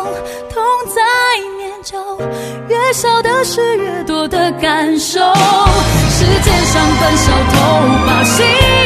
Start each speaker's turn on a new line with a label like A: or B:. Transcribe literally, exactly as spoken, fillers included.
A: 痛在念旧，越少的是越多的感受。世界上分小偷把心